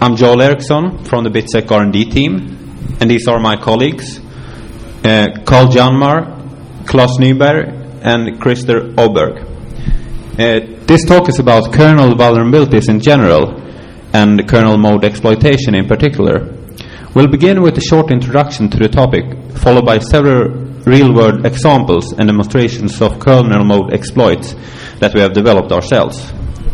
I'm Joel Eriksson from the BitSec R&D team, and these are my colleagues, Carl Janmar, Claes Nyberg, and Christer Oberg. This talk is about kernel vulnerabilities in general, and kernel mode exploitation in particular. We'll begin with a short introduction to the topic, followed by several real-world examples and demonstrations of kernel mode exploits that we have developed ourselves.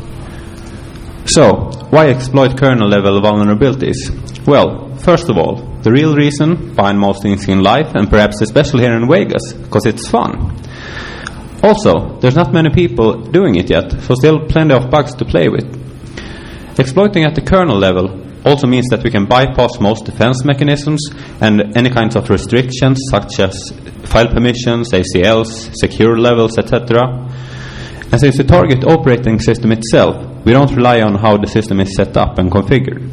So, why exploit kernel-level vulnerabilities? Well, first of all, the real reason behind most things in life, and perhaps especially here in Vegas, because it's fun. Also, there's not many people doing it yet, so still plenty of bugs to play with. Exploiting at the kernel level also means that we can bypass most defense mechanisms and any kinds of restrictions such as file permissions, ACLs, secure levels, etc. And since we target operating system itself, we don't rely on how the system is set up and configured.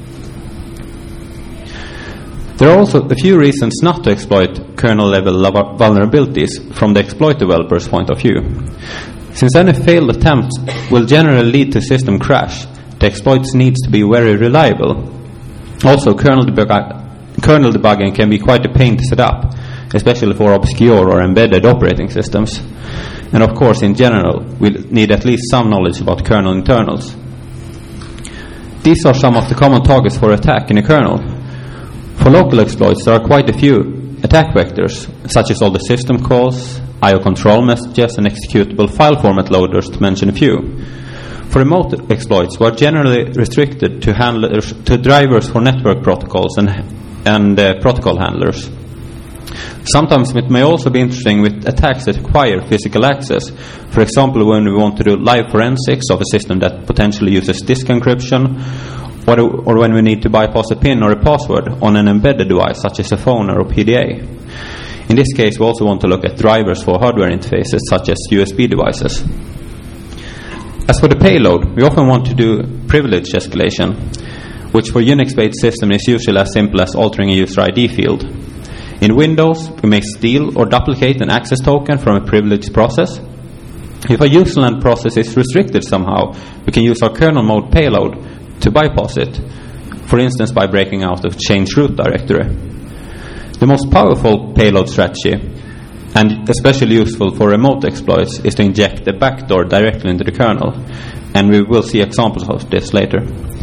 There are also a few reasons not to exploit kernel-level vulnerabilities from the exploit developer's point of view. Since any failed attempt will generally lead to system crash, the exploits needs to be very reliable. Also, kernel debugging can be quite a pain to set up, especially for obscure or embedded operating systems. And of course, in general, we need at least some knowledge about kernel internals. These are some of the common targets for attack in a kernel. For local exploits, there are quite a few attack vectors, such as all the system calls, I/O control messages, and executable file format loaders, to mention a few. For remote exploits, we are generally restricted to drivers for network protocols and protocol handlers. Sometimes it may also be interesting with attacks that require physical access. For example, when we want to do live forensics of a system that potentially uses disk encryption, or when we need to bypass a PIN or a password on an embedded device such as a phone or a PDA. In this case, we also want to look at drivers for hardware interfaces such as USB devices. As for the payload, we often want to do privilege escalation, which for Unix-based system is usually as simple as altering a user ID field. In Windows, we may steal or duplicate an access token from a privileged process. If a userland process is restricted somehow, we can use our kernel mode payload to bypass it, for instance by breaking out of change root directory. The most powerful payload strategy, and especially useful for remote exploits, is to inject a backdoor directly into the kernel, and we will see examples of this later.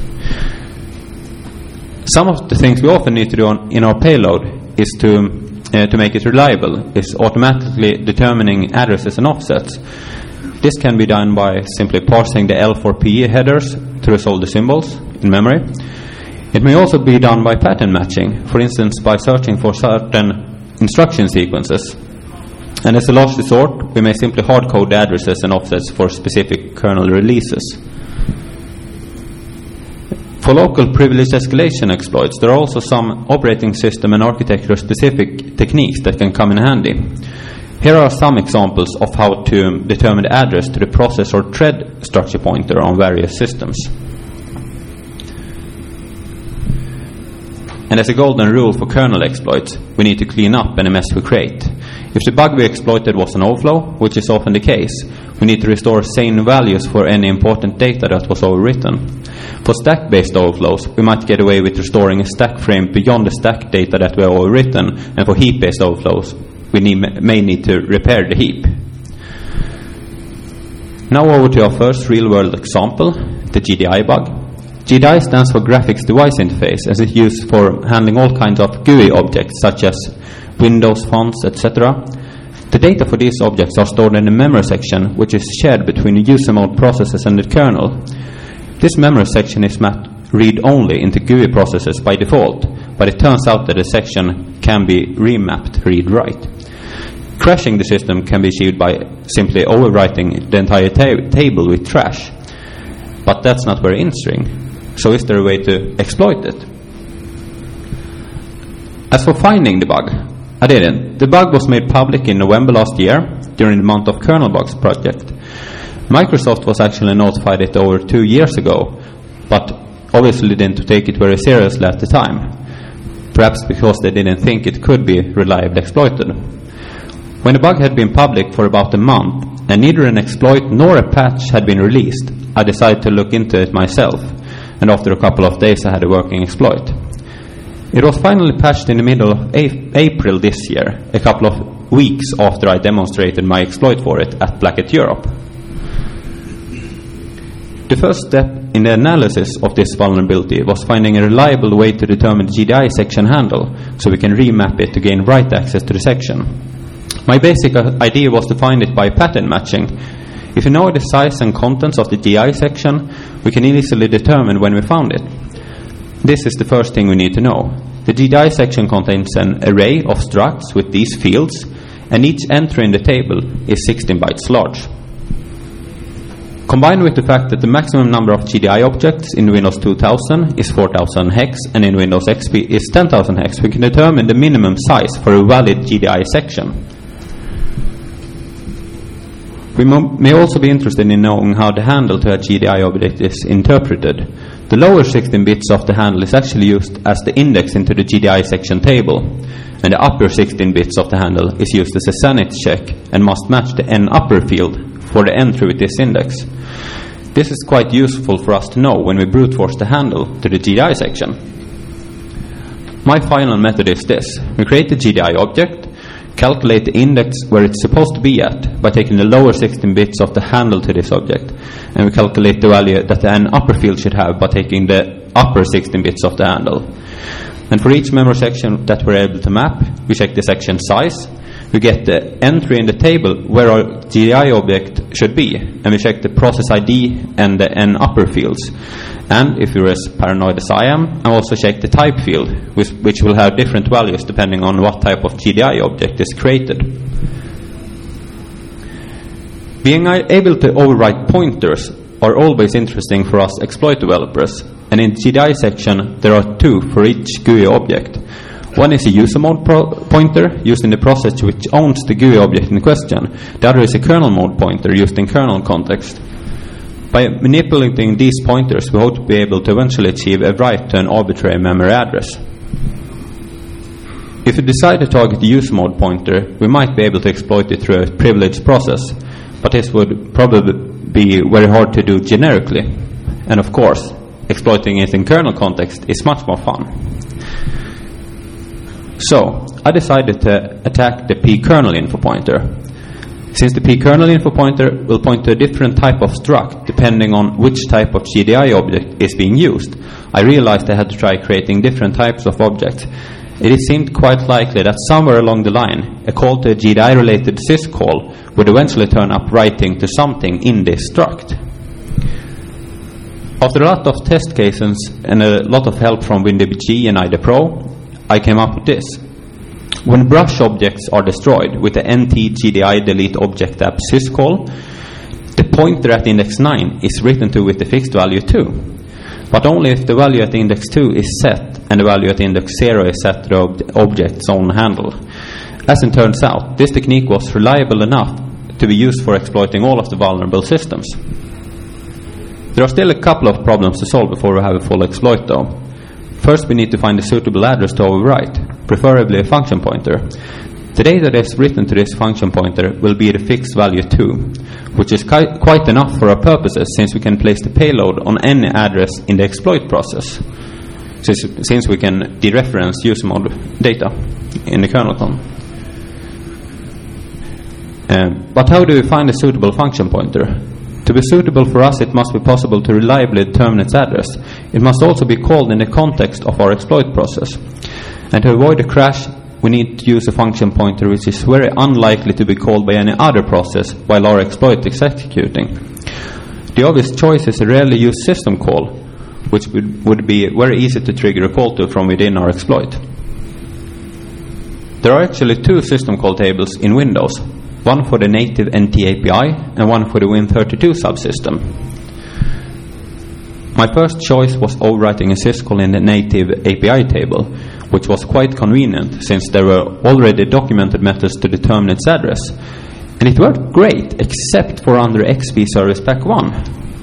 Some of the things we often need to do in our payload is to make it reliable, is automatically determining addresses and offsets. This can be done by simply parsing the L4PE headers to resolve the symbols in memory. It may also be done by pattern matching, for instance by searching for certain instruction sequences. And as a last resort, we may simply hard-code the addresses and offsets for specific kernel releases. For local privilege escalation exploits, there are also some operating system and architecture-specific techniques that can come in handy. Here are some examples of how to determine the address to the process or thread structure pointer on various systems. And as a golden rule for kernel exploits, we need to clean up any mess we create. If the bug we exploited was an overflow, which is often the case, we need to restore sane values for any important data that was overwritten. For stack-based overflows, we might get away with restoring a stack frame beyond the stack data that were overwritten, and for heap-based overflows, we may need to repair the heap. Now over to our first real-world example, the GDI bug. GDI stands for Graphics Device Interface, as it's used for handling all kinds of GUI objects, such as Windows fonts, etc. The data for these objects are stored in the memory section, which is shared between the user mode processes and the kernel. This memory section is mapped read-only into GUI processes by default, but it turns out that the section can be remapped read-write. Crashing the system can be achieved by simply overwriting the entire table with trash. But that's not very interesting. So is there a way to exploit it? As for finding the bug, I didn't. The bug was made public in November last year during the month of Kernel Bugs project. Microsoft was actually notified it over 2 years ago, but obviously didn't take it very seriously at the time. Perhaps because they didn't think it could be reliably exploited. When the bug had been public for about a month, and neither an exploit nor a patch had been released, I decided to look into it myself. and after a couple of days I had a working exploit. It was finally patched in the middle of April this year, a couple of weeks after I demonstrated my exploit for it at Black Hat Europe. The first step in the analysis of this vulnerability was finding a reliable way to determine the GDI section handle, so we can remap it to gain write access to the section. My basic idea was to find it by pattern matching. If we know the size and contents of the GDI section, we can easily determine when we found it. This is the first thing we need to know. The GDI section contains an array of structs with these fields, and each entry in the table is 16 bytes large. Combined with the fact that the maximum number of GDI objects in Windows 2000 is 4000 hex and in Windows XP is 10,000 hex, we can determine the minimum size for a valid GDI section. We may also be interested in knowing how the handle to a GDI object is interpreted. The lower 16 bits of the handle is actually used as the index into the GDI section table, and the upper 16 bits of the handle is used as a sanity check and must match the n upper field for the entry with this index. This is quite useful for us to know when we brute force the handle to the GDI section. My final method is this. We create the GDI object, calculate the index where it's supposed to be at by taking the lower 16 bits of the handle to this object, and we calculate the value that the n upper field should have by taking the upper 16 bits of the handle. And for each memory section that we're able to map, we check the section size, we get the entry in the table where our GDI object should be, and we check the process ID and the n upper fields. And if you're as paranoid as I am, I also check the type field, which will have different values depending on what type of GDI object is created. Being able to overwrite pointers are always interesting for us exploit developers, and in GDI section there are two for each GUI object. One is a user mode pointer used in the process which owns the GUI object in question. The other is a kernel mode pointer used in kernel context. By manipulating these pointers, we hope to be able to eventually achieve a write to an arbitrary memory address. If we decide to target the user mode pointer, we might be able to exploit it through a privileged process, but this would probably be very hard to do generically. And of course, exploiting it in kernel context is much more fun. So, I decided to attack the pkernel info pointer. Since the pkernel info pointer will point to a different type of struct depending on which type of GDI object is being used, I realized I had to try creating different types of objects. It seemed quite likely that somewhere along the line, a call to a GDI-related syscall would eventually turn up writing to something in this struct. After a lot of test cases and a lot of help from WinDBG and IDE Pro, I came up with this. When brush objects are destroyed with the nt-gdi delete object app syscall, the pointer at index 9 is written to with the fixed value 2, but only if the value at index 2 is set and the value at index 0 is set to the object's own handle. As it turns out, this technique was reliable enough to be used for exploiting all of the vulnerable systems. There are still a couple of problems to solve before we have a full exploit though. First, we need to find a suitable address to overwrite, preferably a function pointer. The data that is written to this function pointer will be the fixed value 2, which is quite enough for our purposes since we can place the payload on any address in the exploit process, since we can dereference user mode data in the kernel con. But how do we find a suitable function pointer? To be suitable for us, it must be possible to reliably determine its address. It must also be called in the context of our exploit process. And to avoid a crash, we need to use a function pointer which is very unlikely to be called by any other process while our exploit is executing. The obvious choice is a rarely used system call, which would be very easy to trigger a call to from within our exploit. There are actually two system call tables in Windows, one for the native NT API and one for the Win32 subsystem. My first choice was overwriting a syscall in the native API table, which was quite convenient since there were already documented methods to determine its address. And it worked great, except for under XP Service Pack 1.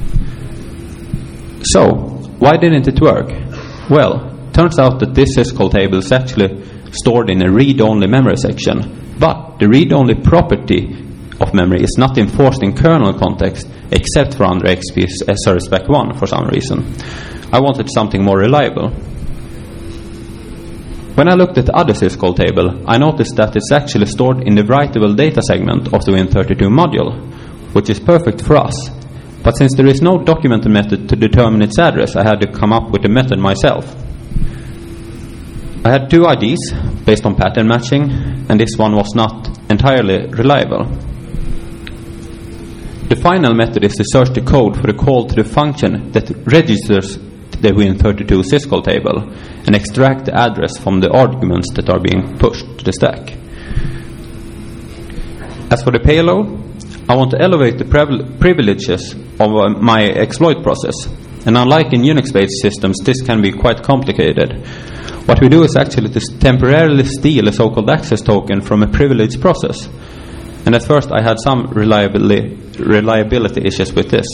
So, why didn't it work? Well, turns out that this syscall table is actually stored in a read-only memory section, but the read-only property of memory is not enforced in kernel context except for under XP Service Pack 1 for some reason. I wanted something more reliable. When I looked at the other syscall table, I noticed that it's actually stored in the writable data segment of the Win32 module, which is perfect for us. But since there is no documented method to determine its address, I had to come up with the method myself. I had two IDs based on pattern matching, and this one was not entirely reliable. The final method is to search the code for the call to the function that registers the Win32 syscall table and extract the address from the arguments that are being pushed to the stack. As for the payload, I want to elevate the privileges of my exploit process. And unlike in Unix-based systems, this can be quite complicated. What we do is actually to temporarily steal a so-called access token from a privileged process. And at first I had some reliability issues with this.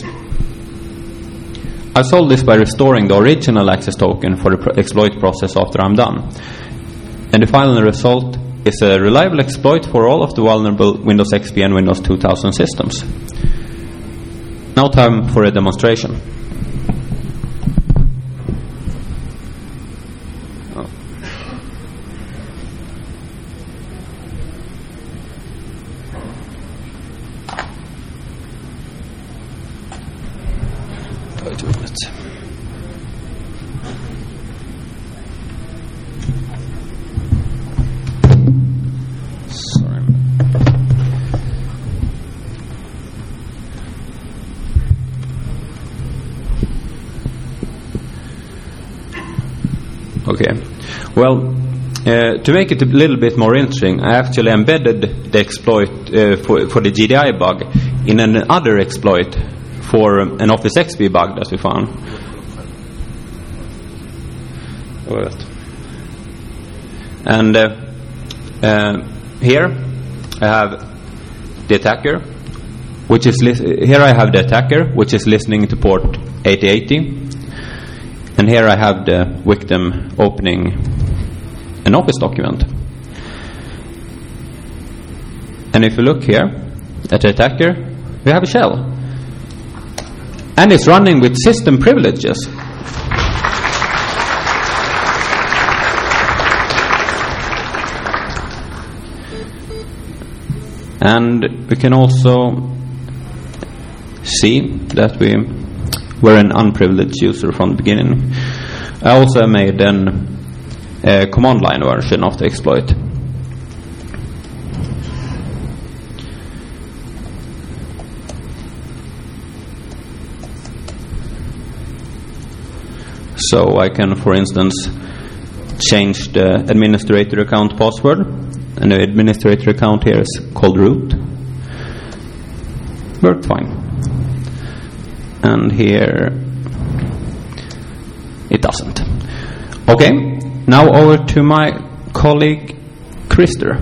I solved this by restoring the original access token for the exploit process after I'm done. And the final result is a reliable exploit for all of the vulnerable Windows XP and Windows 2000 systems. Now time for a demonstration. Okay, well, to make it a little bit more interesting, I actually embedded the exploit for the GDI bug in another exploit for an Office XP bug that we found. And here I have the attacker, which is here I have the attacker, which is listening to port 8080. And here I have the victim opening an Office document. And if you look here at the attacker, we have a shell. And it's running with system privileges. And we can also see that we were an unprivileged user from the beginning. I also made a command line version of the exploit. So I can, for instance, change the administrator account password, and the administrator account here is called root. Worked fine. And here it doesn't. Okay, now over to my colleague Krister.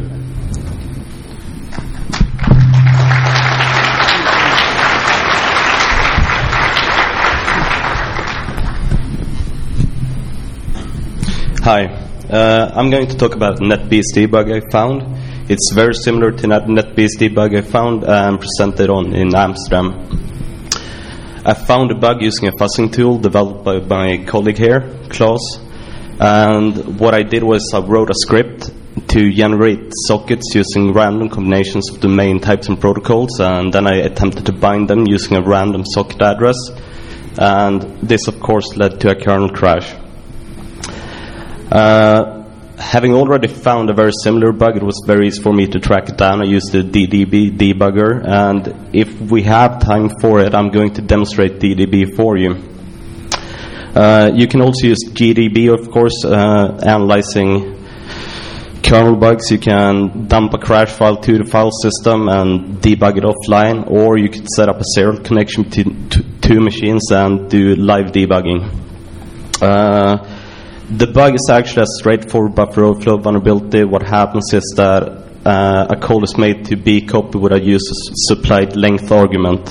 Hi, I'm going to talk about NetBSD bug I found. It's very similar to NetBSD bug I found and presented in Amsterdam. I found a bug using a fuzzing tool developed by my colleague here, Klaus. And what I did was I wrote a script to generate sockets using random combinations of domain types and protocols, and then I attempted to bind them using a random socket address. And this, of course, led to a kernel crash. Having already found a very similar bug, it was very easy for me to track it down. I used the DDB debugger, and if we have time for it, I'm going to demonstrate DDB for you. You can also use GDB, of course, analyzing kernel bugs. You can dump a crash file to the file system and debug it offline, or you could set up a serial connection between two machines and do live debugging. The bug is actually a straightforward buffer overflow vulnerability. What happens is that a call is made to be copied with a user's supplied length argument.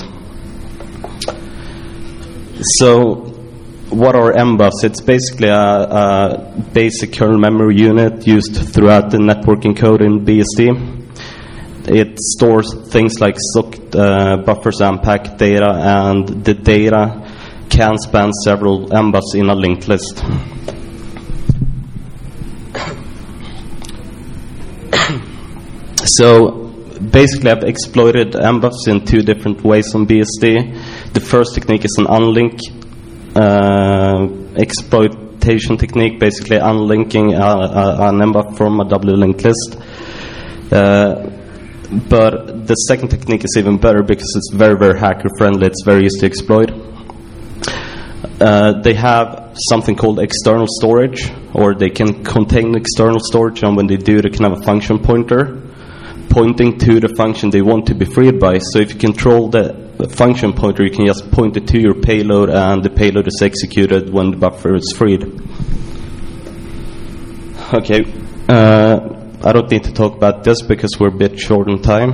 So, what are MBUFs? It's basically a basic kernel memory unit used throughout the networking code in BSD. It stores things like socket buffers and packet data, and the data can span several mbuffs in a linked list. So basically I've exploited mbuffs in two different ways on BSD. The first technique is an unlink exploitation technique, basically unlinking an mbuff from a doubly linked list. But the second technique is even better because it's very, very hacker friendly. It's very easy to exploit. They have something called external storage, or they can contain external storage, and when they do, they can have a function pointer pointing to the function they want to be freed by. So if you control the function pointer, you can just point it to your payload, and the payload is executed when the buffer is freed. Okay, I don't need to talk about this because we're a bit short on time.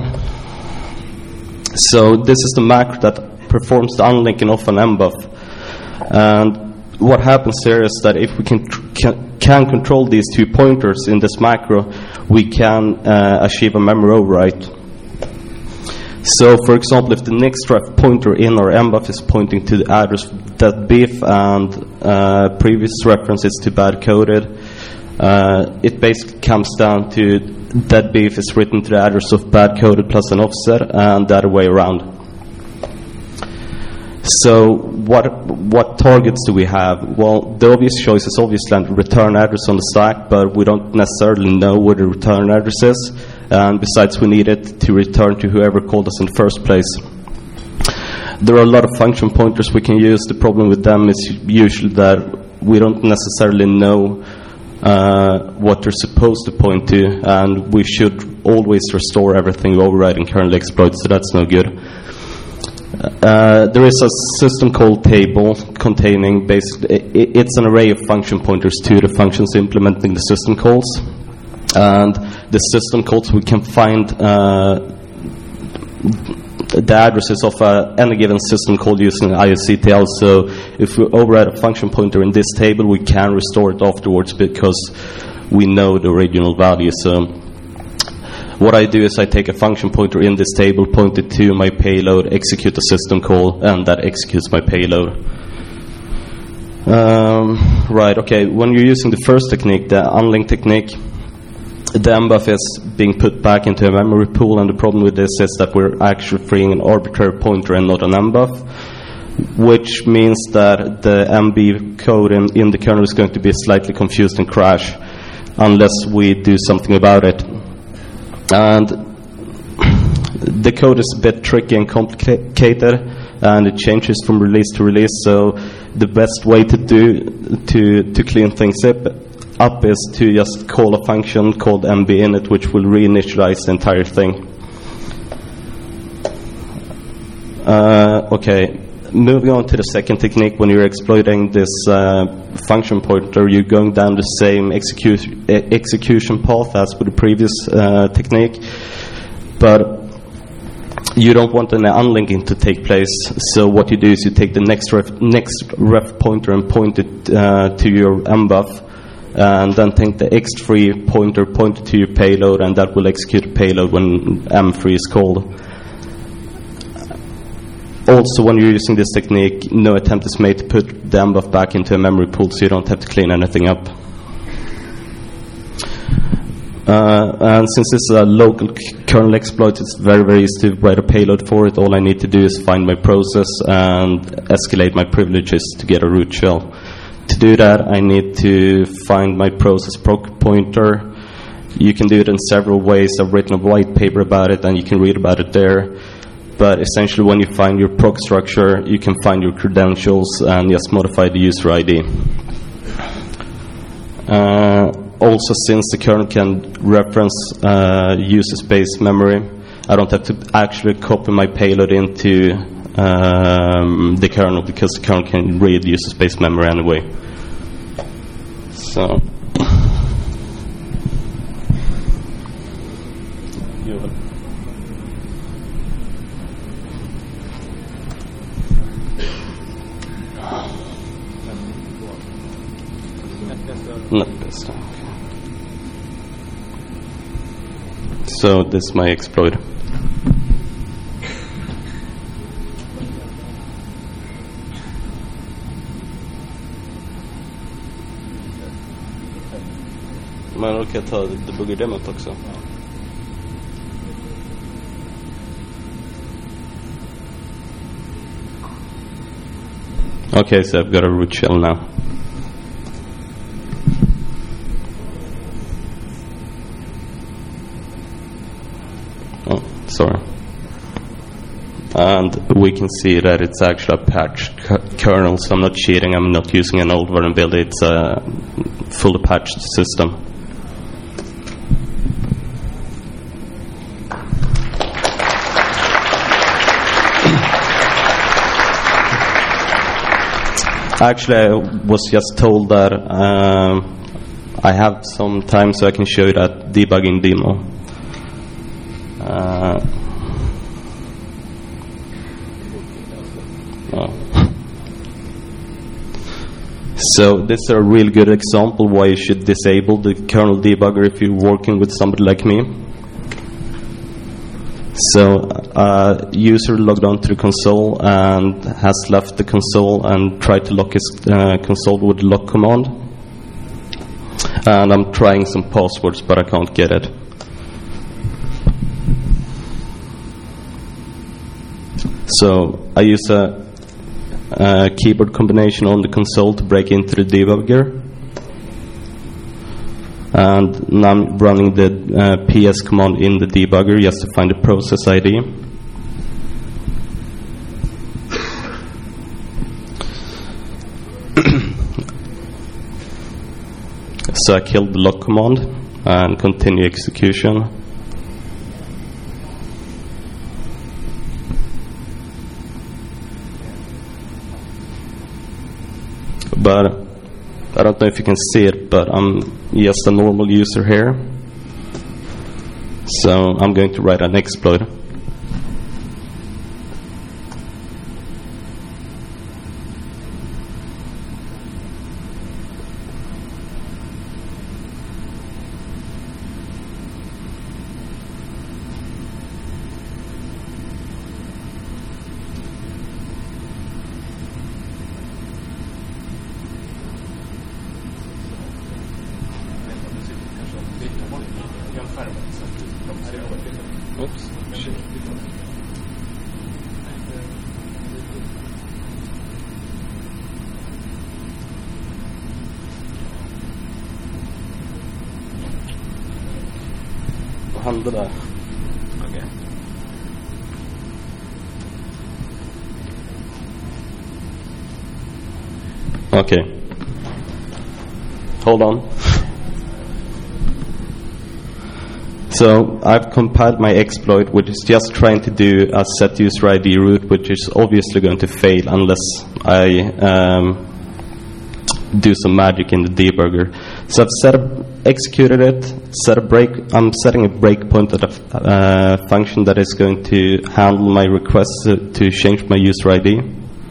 So this is the macro that performs the unlinking of an mbuff. And what happens here is that if we can control these two pointers in this macro, we can achieve a memory overwrite. So, for example, if the next ref pointer in our mbuff is pointing to the address that beef and previous reference is to bad coded, it basically comes down to that beef is written to the address of bad coded plus an offset, and the other way around. So what targets do we have? Well, the obvious choice is obviously a return address on the stack, but we don't necessarily know where the return address is. And besides, we need it to return to whoever called us in the first place. There are a lot of function pointers we can use. The problem with them is usually that we don't necessarily know what they're supposed to point to, and we should always restore everything we override in kernel exploit, so that's no good. There is a system called table containing basically it's an array of function pointers to the functions implementing the system calls, and the system calls we can find the addresses of any given system call using IOCTL. So if we override a function pointer in this table, we can restore it afterwards because we know the original value. So what I do is I take a function pointer in this table, point it to my payload, execute the system call, and that executes my payload. Right, okay, when you're using the first technique, the unlink technique, the mbuff is being put back into a memory pool, and the problem with this is that we're actually freeing an arbitrary pointer and not an mbuff, which means that the MB code in the kernel is going to be slightly confused and crash unless we do something about it. And the code is a bit tricky and complicated, and it changes from release to release. So the best way to clean things up is to just call a function called mbinit, which will reinitialize the entire thing. Okay, moving on to the second technique. When you're exploiting this function pointer, you're going down the same execution path as with the previous technique, but you don't want any unlinking to take place. So what you do is you take the next ref pointer and point it to your mbuff, and then take the x3 pointer, point it to your payload, and that will execute the payload when m3 is called. Also, when you're using this technique, no attempt is made to put the mbuff back into a memory pool, so you don't have to clean anything up. And since this is a local kernel exploit, it's very, very easy to write a payload for it. All I need to do is find my process and escalate my privileges to get a root shell. To do that, I need to find my process proc pointer. You can do it in several ways. I've written a white paper about it, and you can read about it there. But essentially, when you find your proc structure, you can find your credentials and just modify the user ID. Also, since the kernel can reference user space memory, I don't have to actually copy my payload into the kernel, because the kernel can read user space memory anyway. So. So this is my exploit. Men då kan jag ta debugger-demot också. Okay, so I've got a root shell now. Oh, sorry. And we can see that it's actually a patched kernel, so I'm not cheating, I'm not using an old vulnerability, it's a fully patched system. Actually, I was just told that I have some time, so I can show you that debugging demo. So this is a really good example why you should disable the kernel debugger if you're working with somebody like me. So user logged on to the console and has left the console and tried to lock his console with the lock command. And I'm trying some passwords, but I can't get it. So I use a keyboard combination on the console to break into the debugger. And now I'm running the ps command in the debugger just to find the process ID. So I killed the lock command and continue execution. But I don't know if you can see it, but I'm just a normal user here. So I'm going to write an exploit. Oops. Vad hände där? Okej. Okay. Hold on. So I've compiled my exploit, which is just trying to do a set user ID route, which is obviously going to fail unless I do some magic in the debugger. So I've executed it, I'm setting a breakpoint at a function that is going to handle my request to change my user ID.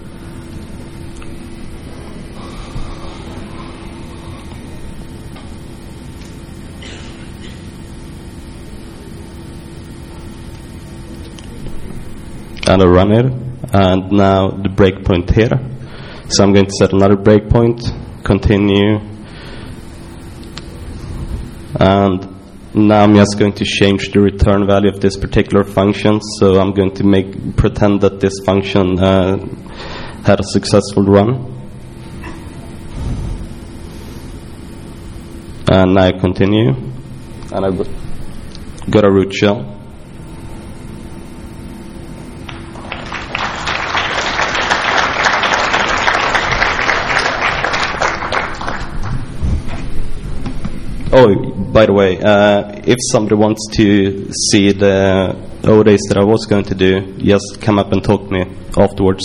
And I run it, and now the breakpoint here. So I'm going to set another breakpoint, continue, and now I'm just going to change the return value of this particular function. So I'm going to pretend that this function had a successful run, and now I continue, and I've got a root shell. Oh, by the way, if somebody wants to see the ODays that I was going to do, just come up and talk to me afterwards.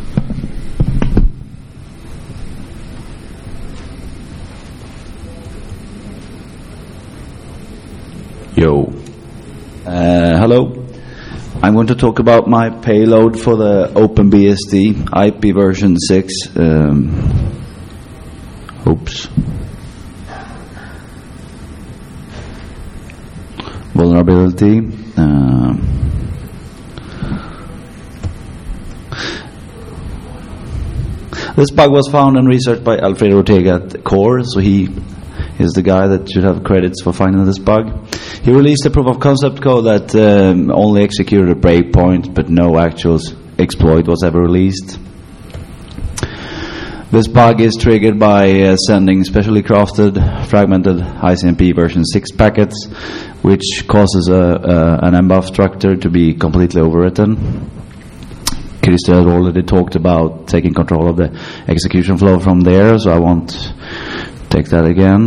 Yo. Hello. I'm going to talk about my payload for the OpenBSD IP version 6. Oops. Vulnerability. This bug was found and researched by Alfredo Ortega at Core, so he is the guy that should have credits for finding this bug. He released a proof of concept code that only executed a breakpoint, but no actual exploit was ever released. This bug is triggered by sending specially crafted fragmented ICMP version 6 packets, which causes an MBUF structure to be completely overwritten. Christer has already talked about taking control of the execution flow from there, so I won't take that again.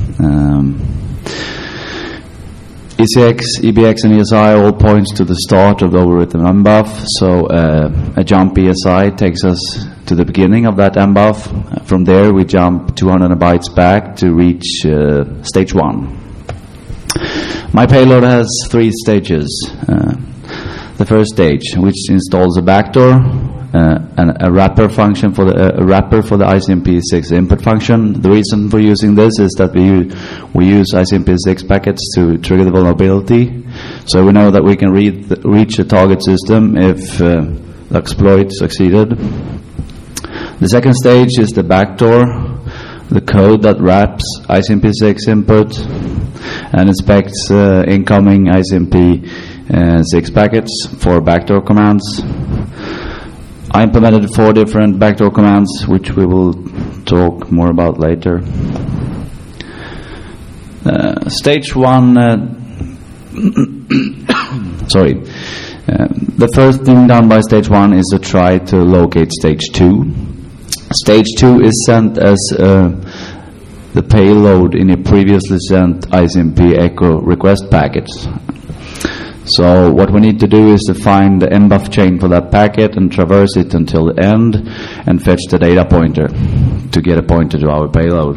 ECX, EBX, and ESI all points to the start of the overwritten MBUF, so a jump ESI takes us to the beginning of that MBUF. From there we jump 200 bytes back to reach stage 1. My payload has 3 stages. The first stage, which installs a backdoor and a wrapper function for the wrapper for the ICMP6 input function. The reason for using this is that we use ICMP6 packets to trigger the vulnerability, so we know that we can reach the target system if the exploit succeeded. The second stage is the backdoor, the code that wraps ICMP6 input and inspects incoming ICMP6 packets for backdoor commands. I implemented 4 different backdoor commands, which we will talk more about later. Stage 1, the first thing done by stage 1 is to try to locate stage 2. Stage 2 is sent as the payload in a previously sent ICMP echo request packet. So what we need to do is to find the MBUF chain for that packet and traverse it until the end and fetch the data pointer to get a pointer to our payload.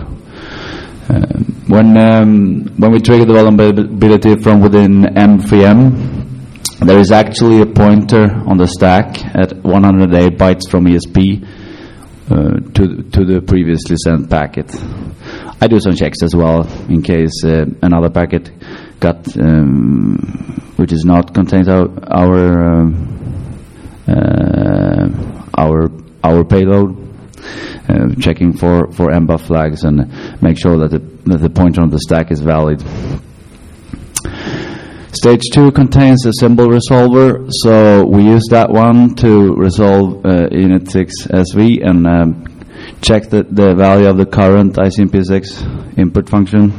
When we trigger the vulnerability from within M3M, there is actually a pointer on the stack at 108 bytes from ESP to the previously sent packet. I do some checks as well in case another packet got which is not contains our payload, checking for MBUF flags and make sure that the pointer on the stack is valid. Stage 2 contains a symbol resolver, so we use that one to resolve Init6 SV and check the value of the current ICMP6 input function.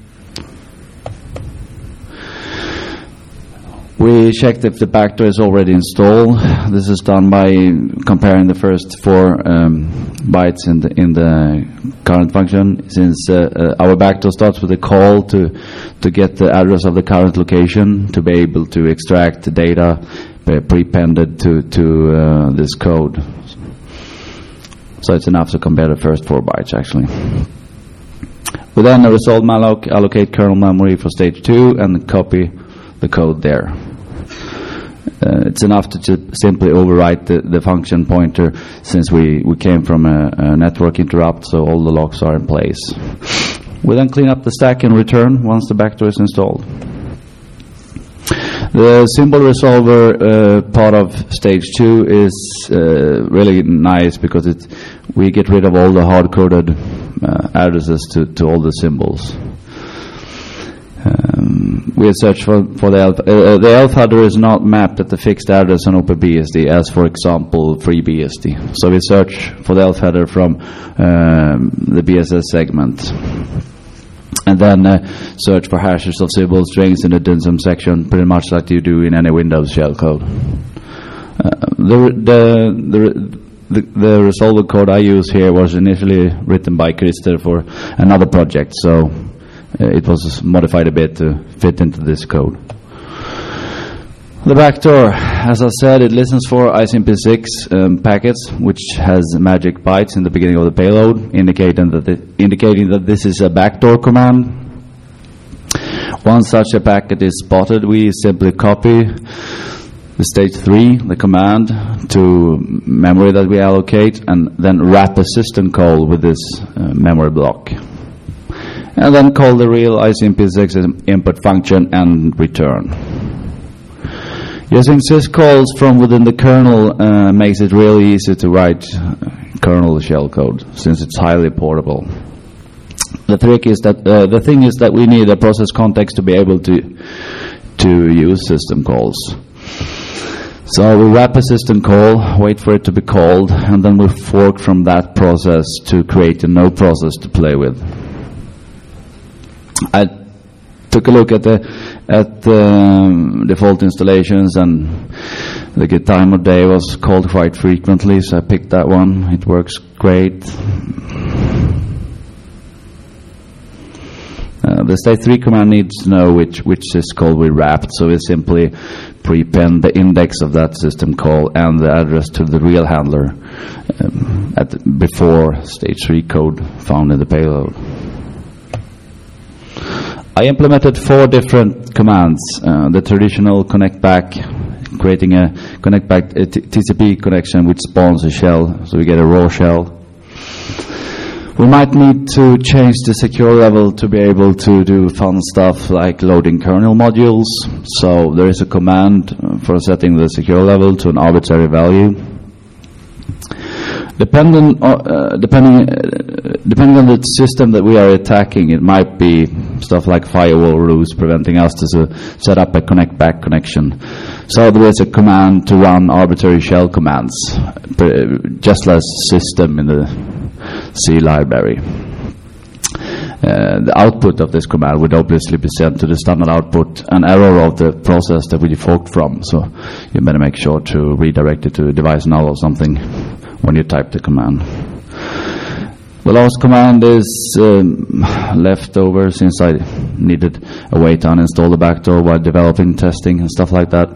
We checked if the backdoor is already installed. This is done by comparing the first 4 bytes in the current function, since our backdoor starts with a call to get the address of the current location to be able to extract the data prepended to this code. So it's enough to compare the first 4 bytes actually. We then resolve malloc, allocate kernel memory for stage 2 and copy the code there. It's enough to simply overwrite the function pointer, since we came from a network interrupt, so all the locks are in place. We then clean up the stack and return once the backdoor is installed. The symbol resolver part of stage 2 is really nice because we get rid of all the hard-coded addresses to all the symbols. We search for the ELF. The ELF header is not mapped at the fixed address on OpenBSD, as for example FreeBSD. So we search for the ELF header from the BSS segment, and then search for hashes of symbol strings in the DINSUM section, pretty much like you do in any Windows shellcode. The resolver code I use here was initially written by Christer for another project, so it was modified a bit to fit into this code. The backdoor, as I said, it listens for ICMP6 packets, which has magic bytes in the beginning of the payload, indicating that this is a backdoor command. Once such a packet is spotted, we simply copy the stage 3, the command, to memory that we allocate, and then wrap a system call with this memory block. And then call the real ICMP6 input function and return. Using syscalls from within the kernel makes it really easy to write kernel shellcode, since it's highly portable. The trick is that the thing is that we need a process context to be able to use system calls. So we wrap a system call, wait for it to be called, and then we fork from that process to create a no process to play with. I took a look at the default installations, and the get time of day was called quite frequently, so I picked that one. It works great. The state3 command needs to know which syscall we wrapped, so we simply prepend the index of that system call and the address to the real handler before state3 code found in the payload. I implemented 4 different commands. The traditional connect back, creating a connect back TCP connection which spawns a shell, so we get a raw shell. We might need to change the secure level to be able to do fun stuff like loading kernel modules. So there is a command for setting the secure level to an arbitrary value. Depending on the system that we are attacking, it might be stuff like firewall rules preventing us to set up a connect back connection. So there is a command to run arbitrary shell commands, just like system in the C library. The output of this command would obviously be sent to the standard output, an error of the process that we forked from. So you better make sure to redirect it to device null or something when you type the command. The last command is left over since I needed a way to uninstall the backdoor while developing, testing and stuff like that.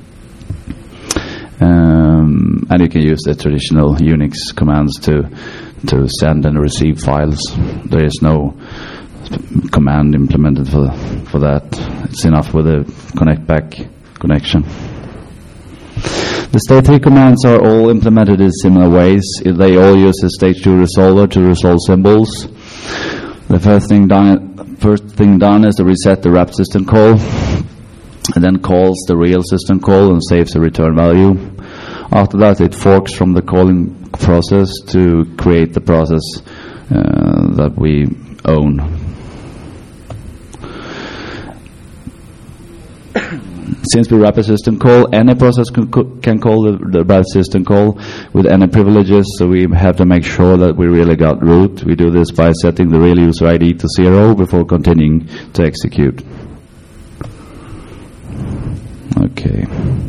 And you can use the traditional Unix commands to send and receive files. There is no command implemented for that. It's enough with a connect back connection. The state3 commands are all implemented in similar ways. They all use a state2 resolver to resolve symbols. The first thing done is to reset the wrap system call, and then calls the real system call and saves a return value. After that, it forks from the calling process to create the process that we own. Since we wrap a system call, any process can call the wrap system call with any privileges, so we have to make sure that we really got root. We do this by setting the real user ID to 0 before continuing to execute. Okay.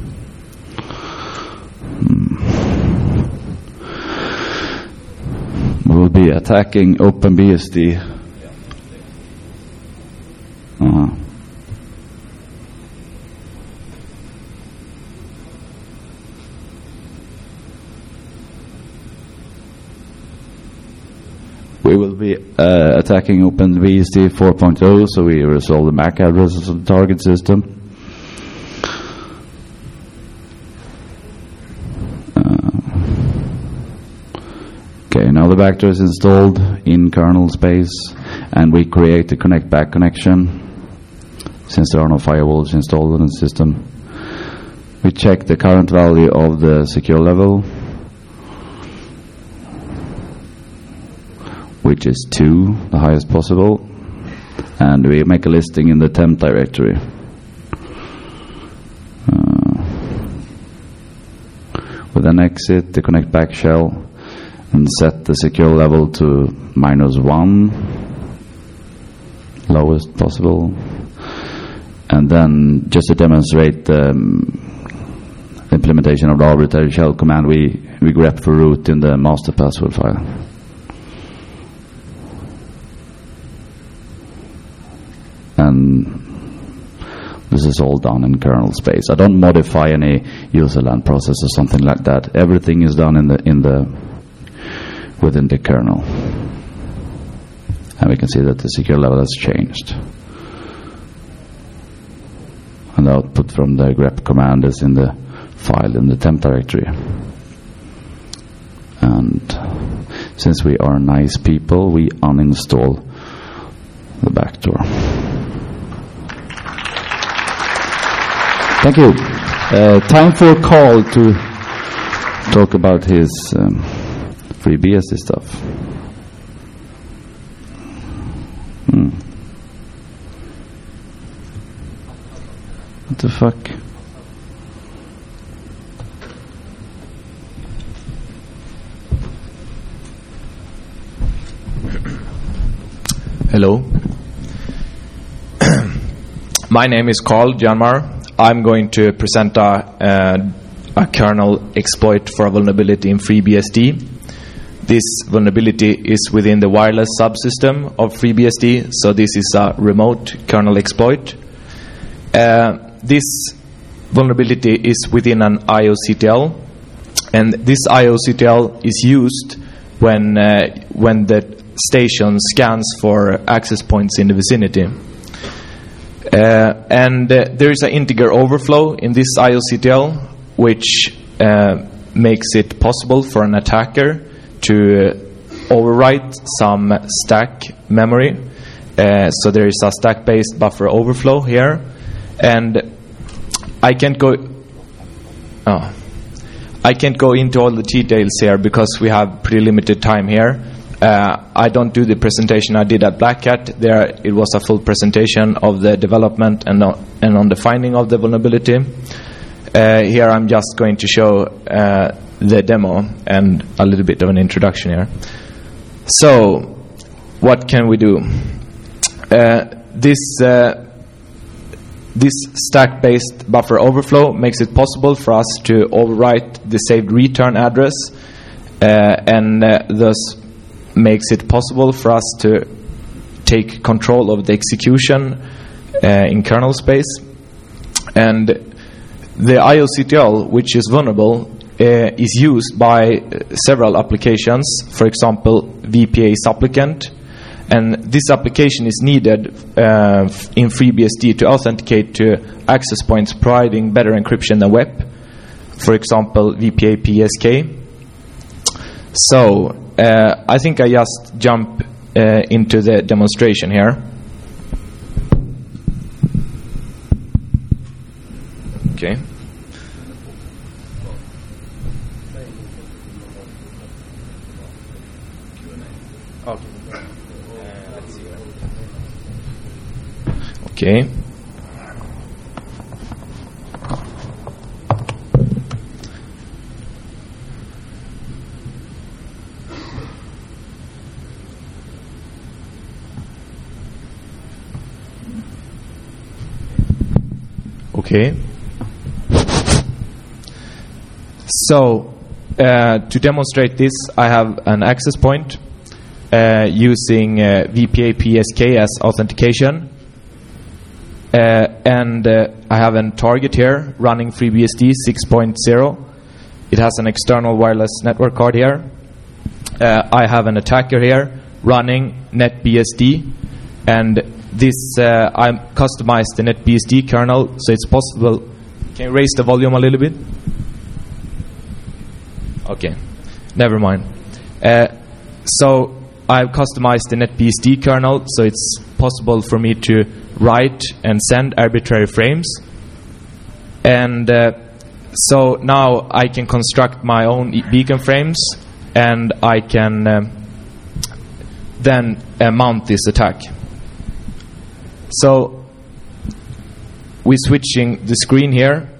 We will be attacking OpenBSD. We will be attacking OpenBSD 4.0, so we resolve the MAC addresses of the target system. Okay, now the backdoor is installed in kernel space, and we create a connect back connection. Since there are no firewalls installed on the system, we check the current value of the secure level, which is 2, the highest possible, and we make a listing in the temp directory. We then exit the connect back shell and set the secure level to -1, lowest possible. And then, just to demonstrate the implementation of the arbitrary shell command, we grep for root in the master password file. And this is all done in kernel space. I don't modify any userland process or something like that. Everything is done within the kernel. And we can see that the secure level has changed. And the output from the grep command is in the file in the temp directory. And since we are nice people, we uninstall the backdoor. Thank you. Time for Carl to talk about his FreeBSD stuff. What the fuck? Hello. My name is Carl Janmar. I'm going to present a kernel exploit for a vulnerability in FreeBSD. This vulnerability is within the wireless subsystem of FreeBSD, so this is a remote kernel exploit. This vulnerability is within an IOCTL, and this IOCTL is used when the station scans for access points in the vicinity. There is an integer overflow in this IOCTL, which makes it possible for an attacker to overwrite some stack memory. So there is a stack-based buffer overflow here, and I can't go into all the details here because we have pretty limited time here. I don't do the presentation I did at Black Hat. There it was a full presentation of the development and on the finding of the vulnerability. Here I'm just going to show the demo and a little bit of an introduction here. So, what can we do? This stack-based buffer overflow makes it possible for us to overwrite the saved return address and thus makes it possible for us to take control of the execution in kernel space. And the IOCTL, which is vulnerable, is used by several applications, for example VPA supplicant, and this application is needed in FreeBSD to authenticate to access points providing better encryption than web, for example VPA PSK. So I think I just jump into the demonstration here. Okay. Let's see. Okay. Okay. So, to demonstrate this, I have an access point using VPA PSK as authentication. And I have a target here running FreeBSD 6.0. It has an external wireless network card here. I have an attacker here running NetBSD, and this I customized the NetBSD kernel, so it's possible. Can you raise the volume a little bit? Okay, never mind. So I've customized the NetBSD kernel, so it's possible for me to write and send arbitrary frames. And so now I can construct my own beacon frames, and I can then mount this attack. So we're switching the screen here.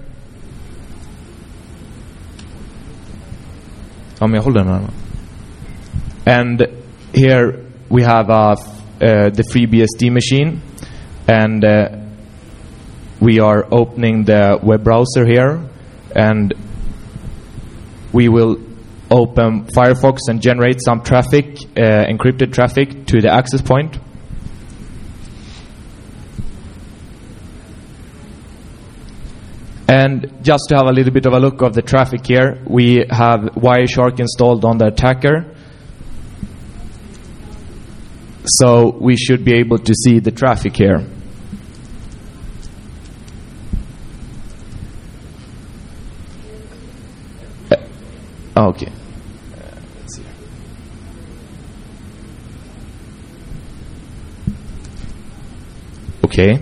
And here we have the FreeBSD machine, and we are opening the web browser here, and we will open Firefox and generate some traffic, encrypted traffic to the access point. And just to have a little bit of a look of the traffic here, we have Wireshark installed on the attacker. So we should be able to see the traffic here. Okay. Let's see. Okay.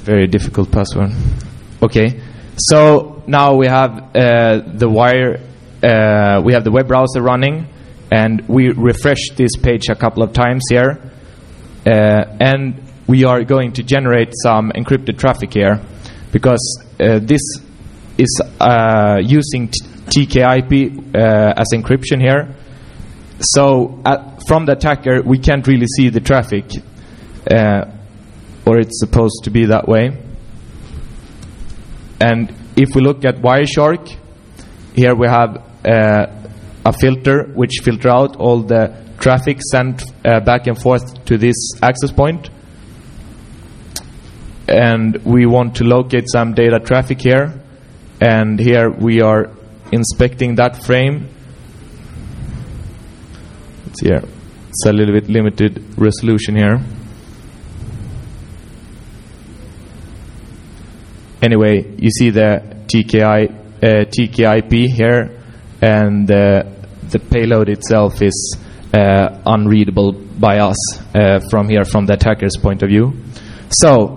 very difficult password. Okay, so now we have the web browser running, and we refresh this page a couple of times here, and we are going to generate some encrypted traffic here, because this is using TKIP as encryption here. So from the attacker, we can't really see the traffic, or it's supposed to be that way. And if we look at Wireshark, here we have a filter which filter out all the traffic sent back and forth to this access point. And we want to locate some data traffic here, and here we are inspecting that frame. It's here. It's a little bit limited resolution here. Anyway, you see the TKIP here, and the payload itself is unreadable by us from here, from the attacker's point of view. So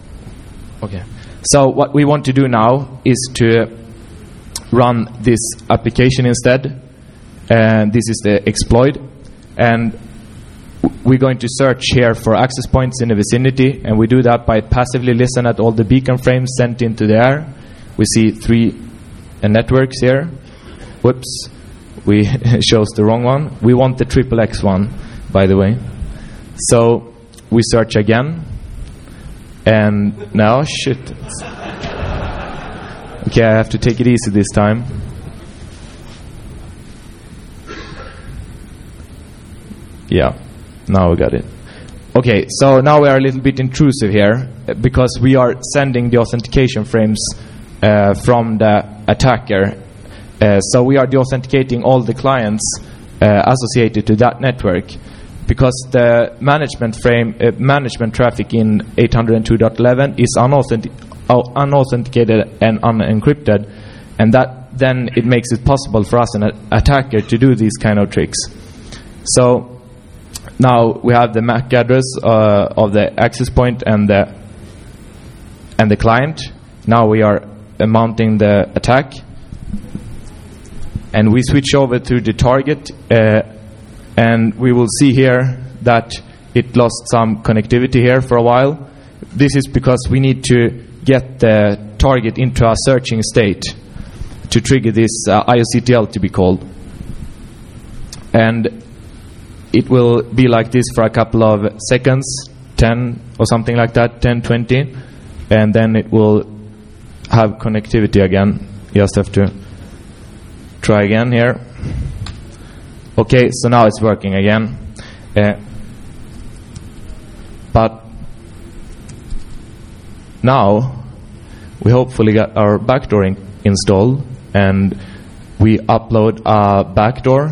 what we want to do now is to run this application instead, and this is the exploit, and we're going to search here for access points in the vicinity, and we do that by passively listen at all the beacon frames sent into the air. We see 3 networks here. Whoops, we chose the wrong one. We want the XXX one, by the way. So we search again, and now shit. Okay, I have to take it easy this time. Yeah, now we got it. Okay, so now we are a little bit intrusive here, because we are sending the authentication frames from the attacker. So we are deauthenticating all the clients associated to that network, because the management traffic in 802.11 is unauthenticated and unencrypted, and that then it makes it possible for us, an attacker, to do these kind of tricks. So now we have the MAC address of the access point and the client. Now we are mounting the attack, and we switch over to the target, and we will see here that it lost some connectivity here for a while. This is because we need to get the target into a searching state to trigger this IOCTL to be called. And it will be like this for a couple of seconds, 10 or something like that, 10, 20, and then it will have connectivity again. You just have to try again here. Okay, so now it's working again. But now we hopefully got our backdoor installed, and we upload a backdoor,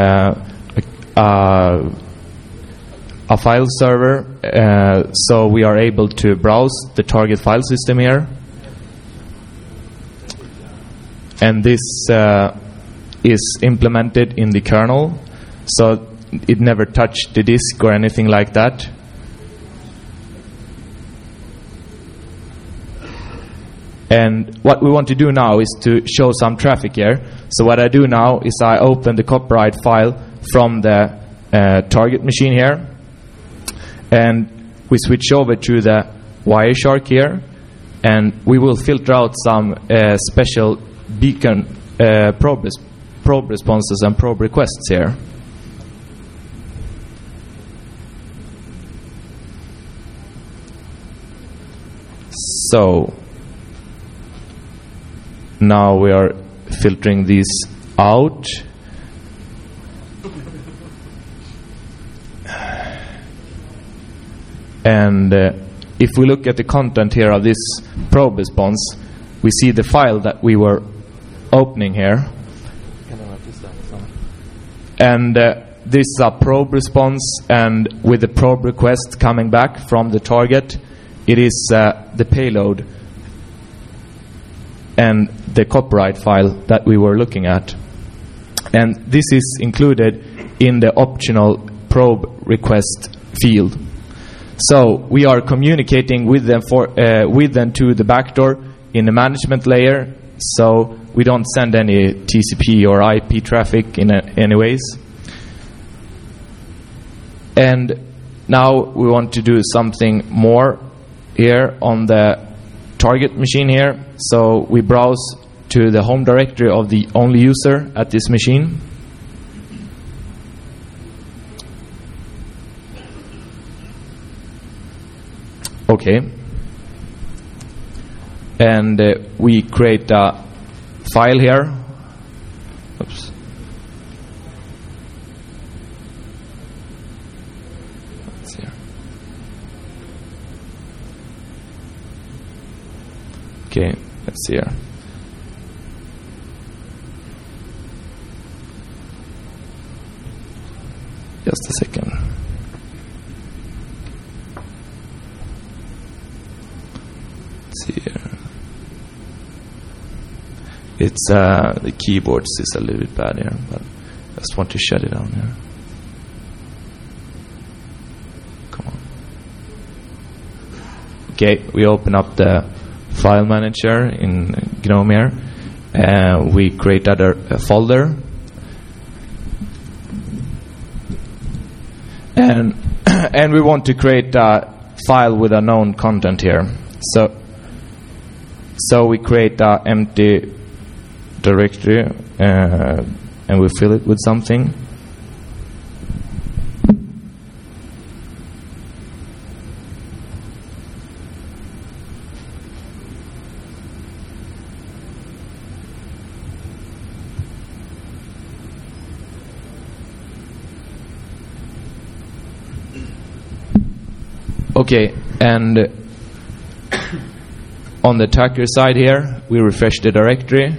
a file server, so we are able to browse the target file system here. And this is implemented in the kernel, so it never touched the disk or anything like that. And what we want to do now is to show some traffic here. So what I do now is I open the copyright file from the target machine here, and we switch over to the Wireshark here, and we will filter out some special beacon probe responses and probe requests here. So now we are filtering these out. And if we look at the content here of this probe response, we see the file that we were opening here. And this is a probe response, and with the probe request coming back from the target, it is the payload and the copyright file that we were looking at. And this is included in the optional probe request field. So we are communicating with them to the backdoor in the management layer, so we don't send any TCP or IP traffic in any ways. And now we want to do something more here on the target machine here. So we browse to the home directory of the only user at this machine. Okay. And we create a file here. Oops. Let's see here. Okay, let's see here. Just a second. Let's see here. It's the keyboards is a little bit bad here, but I just want to shut it down here. Come on. Okay, we open up the file manager in GNOME here. We create a folder. And we want to create a file with a known content here. So we create an empty directory and we fill it with something. Okay, and on the attacker side here, we refresh the directory.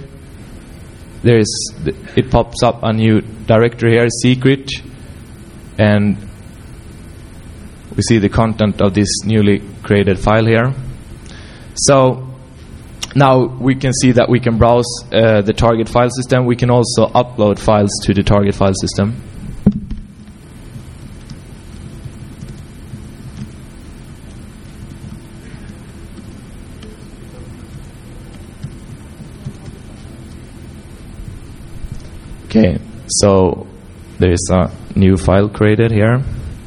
It pops up a new directory here, secret, and we see the content of this newly created file here. So now we can see that we can browse the target file system. We can also upload files to the target file system. Okay, so there is a new file created here.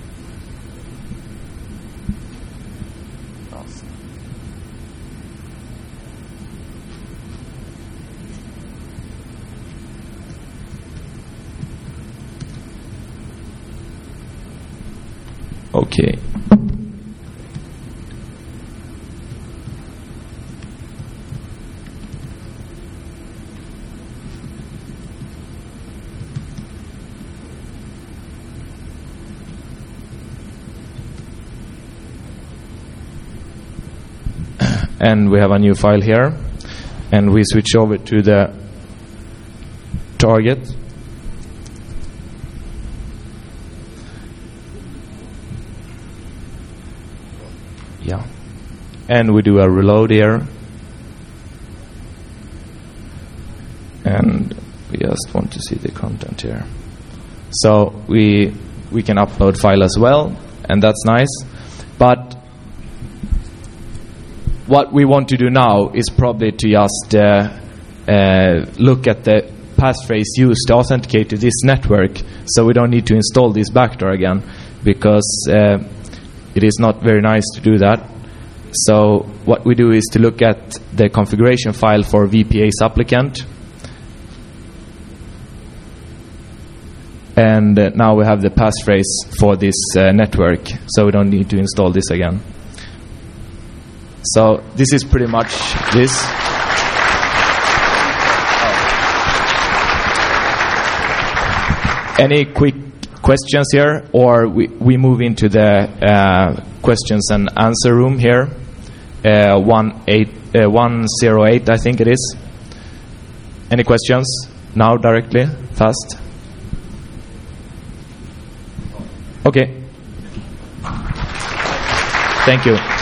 Okay. And we have a new file here, and we switch over to the target. Yeah, and we do a reload here, and we just want to see the content here. So we can upload file as well, and that's nice. But what we want to do now is probably to just look at the passphrase used to authenticate to this network, so we don't need to install this backdoor again, because it is not very nice to do that. So what we do is to look at the configuration file for VPA supplicant, and now we have the passphrase for this network, so we don't need to install this again. So this is pretty much this. Any quick questions here, or we move into the questions and answer room here, 108 I think it is. Any questions now directly, fast? Okay. Thank you.